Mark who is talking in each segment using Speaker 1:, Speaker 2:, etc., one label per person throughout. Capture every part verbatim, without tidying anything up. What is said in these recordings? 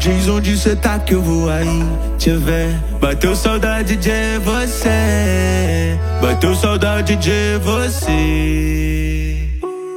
Speaker 1: diz onde cê tá que eu vou aí te ver. Bateu saudade de você, bateu saudade de você.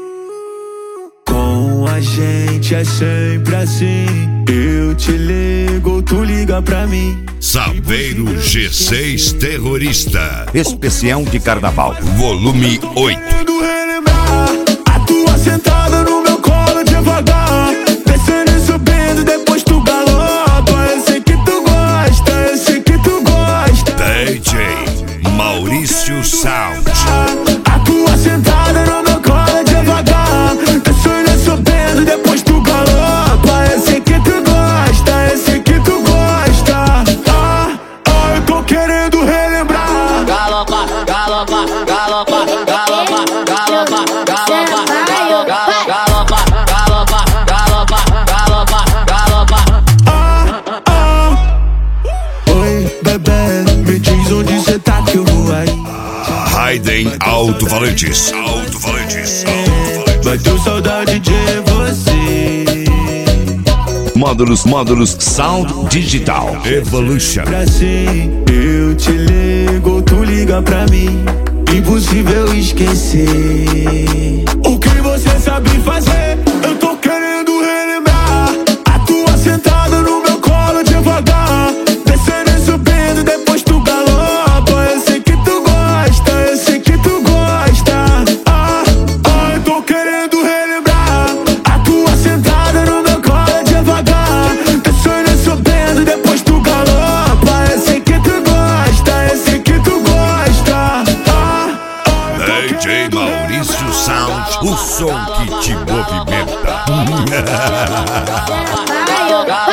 Speaker 1: Com a gente é sempre assim, eu te ligo, tu liga pra mim.
Speaker 2: Saveiro G seis Terrorista,
Speaker 3: especial de carnaval,
Speaker 2: volume oito.
Speaker 1: A tua sentada no meu colo devagar, descendo e subindo, depois tu galopa. Eu sei que tu gosta, eu sei que tu gosta.
Speaker 2: D J Maurício Sound.
Speaker 1: A tua sentada no meu colo devagar, descendo e subindo, depois tu galopa. Eu sei que tu gosta, eu sei que tu gosta. Ah, ah, eu tô querendo relembrar.
Speaker 4: Galopa, galopa, galopa, galopa, galopa, galopa, galopa, galopa, galopa, galopa, galopa.
Speaker 1: Ah, ah. Oi, bebê, me diz onde cê tá que eu vou aí.
Speaker 2: Raiden Alto-Falantes, Alto-Falantes, Alto-Falantes.
Speaker 1: Bateu saudade de você.
Speaker 3: Módulos, módulos, Sound Digital
Speaker 2: Evolution.
Speaker 1: Pra sim, eu te ligo, tu liga pra mim. Impossível esquecer o que você sabe fazer. Eu tô querendo relembrar. A tua sentada no meu colo devagar, descendo e subindo, depois tu galopa. Eu sei que tu gosta, eu sei que tu gosta. Ah, ah, eu tô querendo relembrar. A tua sentada no meu colo devagar, descendo e subindo, depois tu galopa. Eu sei que tu gosta, eu sei que tu gosta.
Speaker 2: D J Maurício Sound, o som que te movimenta.